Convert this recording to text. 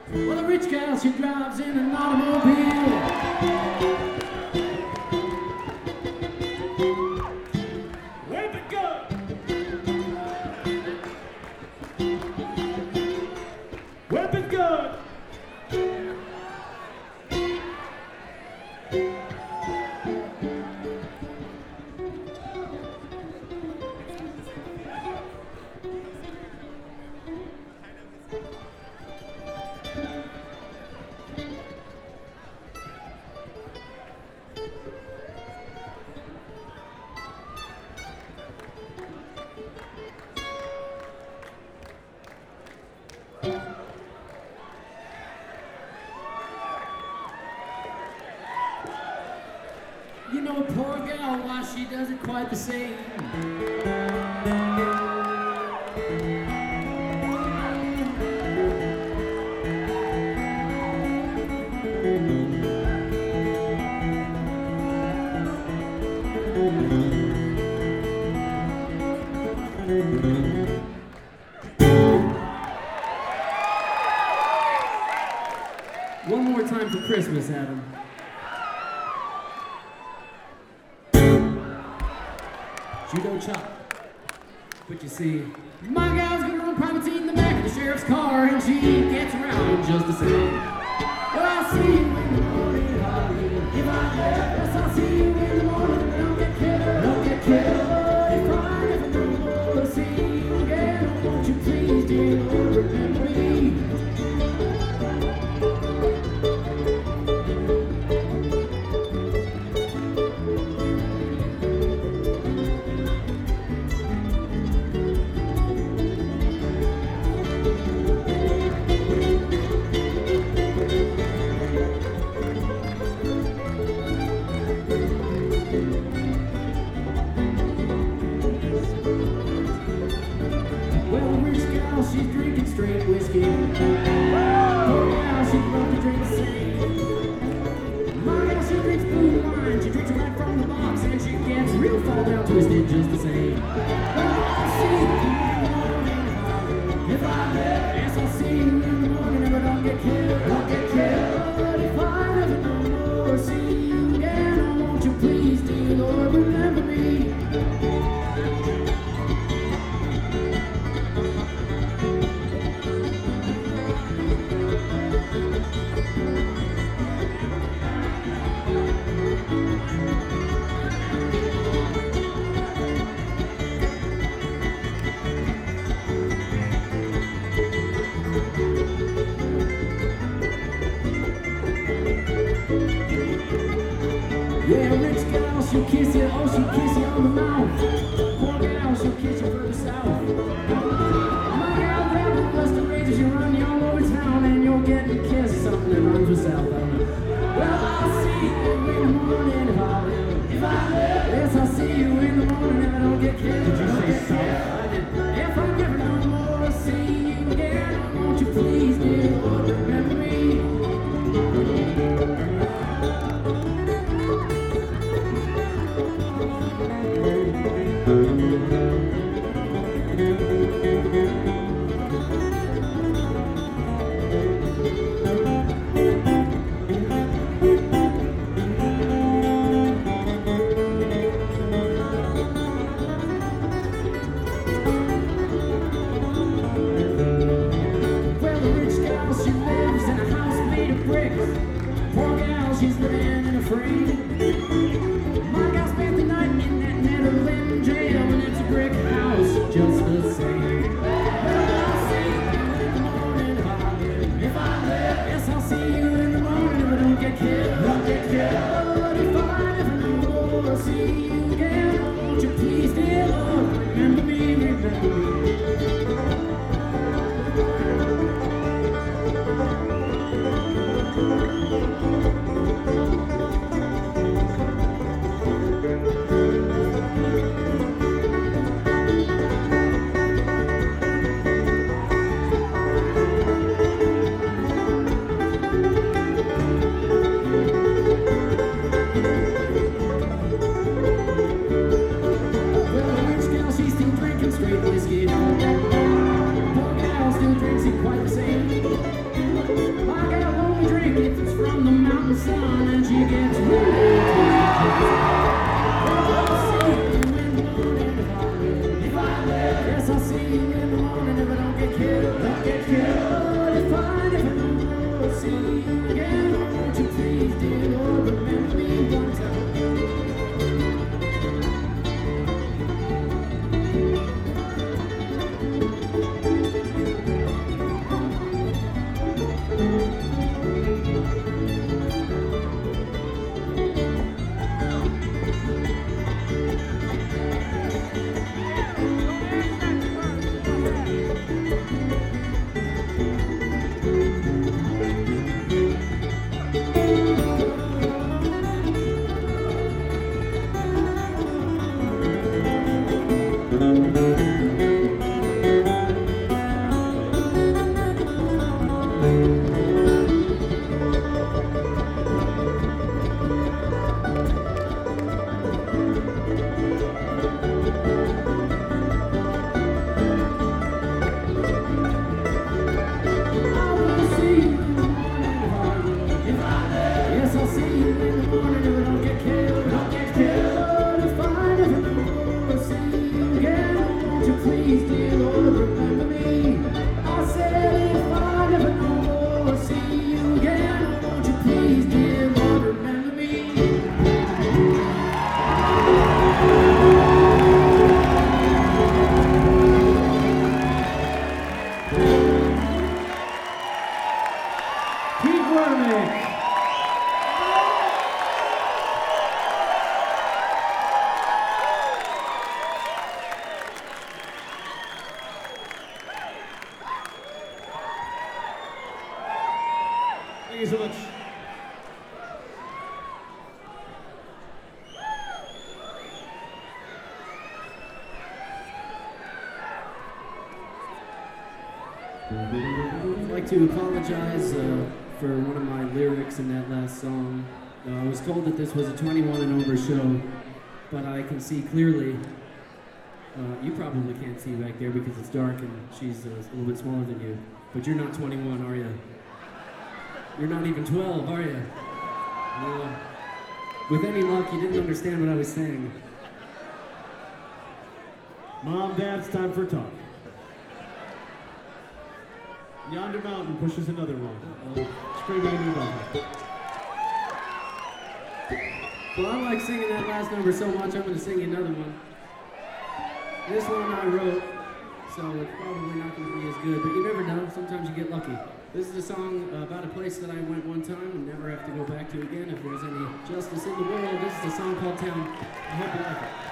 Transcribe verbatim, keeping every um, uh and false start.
Well, the rich gal, she drives in an automobile. Whip it good. Whip it good. You know, poor gal, why she does it quite the same. One more time for Christmas, Adam. Judo chop. But you see, my gal's gonna run private seat in the back of the sheriff's car, and she gets around just the same. Well, I'll see you in the morning if I live. If I live, yes, I'll see you in the morning. But don't get killed, don't get killed. If I never know to see you again, won't you please, dear Lord, remember me? She's drinking straight whiskey. Oh, yeah, she'd love to drink the same. My gal, she drinks blue wine. She drinks it right from the box, and she gets real fall down twisted just the same. Well, I'll see you in the morning if I live. Yes, I'll see you in the morning if I don't get killed. Don't get killed. But if I never no more see you again, oh, won't you please, dear Lord, remember me? Yeah, rich gal, she'll kiss you, oh, she'll kiss you on the mouth. Poor gal, she'll kiss you further south. My gal, grab the bust of razors, you run you all over town, and you'll get a kiss, something that rhymes with south. Well, I'll see you in the morning if I live. If I live, yes, I'll see you in the morning if I don't get killed. Did you say south? I did. If I never no more see you again, won't you please, dear Lord, remember me? She's living in a frame. My gal spent the night in that Netherlands jail, and it's a brick house just the same. Well, I'll see you in the morning if I live. If I live, yes, I'll see you in the morning if I don't get killed. Don't get killed. But if I never no more see you again, won't you please, dear Lord, remember me, remember me. Straight whiskey. Poor gal still drinks it quite the same. Don't get killed if I never will see you again. Won't you please, dear Lord, remember me one time. Thank you so much. I'd like to apologize uh, for one of my lyrics in that last song. Uh, I was told that this was a twenty-one and over show, but I can see clearly. Uh, you probably can't see back there because it's dark and she's uh, a little bit smaller than you. But you're not twenty-one, are you? You're not even twelve, are you? No. With any luck, you didn't understand what I was saying. Mom, Dad, it's time for a talk. Yonder mountain pushes another one. Uh-oh. Spray baby dog. Well, I like singing that last number so much, I'm going to sing you another one. This one I wrote, so it's probably not going to be as good, but you never know. Sometimes you get lucky. This is a song about a place that I went one time and never have to go back to again if there's any justice in the world. This is a song called Town. I hope you like it.